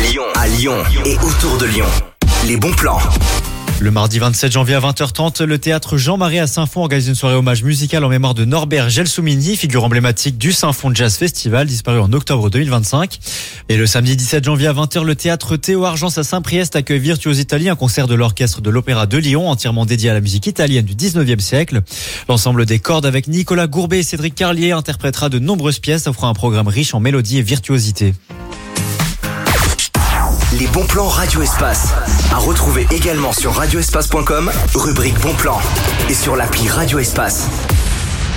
À Lyon et autour de Lyon. Les bons plans. Le mardi 27 janvier à 20h30, le théâtre Jean-Marie à Saint-Fond organise une soirée hommage musical en mémoire de Norbert Gelsomini, figure emblématique du Saint-Fond Jazz Festival, disparu en octobre 2025. Et le samedi 17 janvier à 20h, le théâtre Théo Argence à Saint-Priest accueille Virtuose Italie, un concert de l'orchestre de l'Opéra de Lyon, entièrement dédié à la musique italienne du 19e siècle. L'ensemble des cordes avec Nicolas Gourbet et Cédric Carlier interprétera de nombreuses pièces, offrant un programme riche en mélodie et virtuosité. Les bons plans Radio Espace. À retrouver également sur radioespace.com, rubrique bons plans. Et sur l'appli Radio Espace.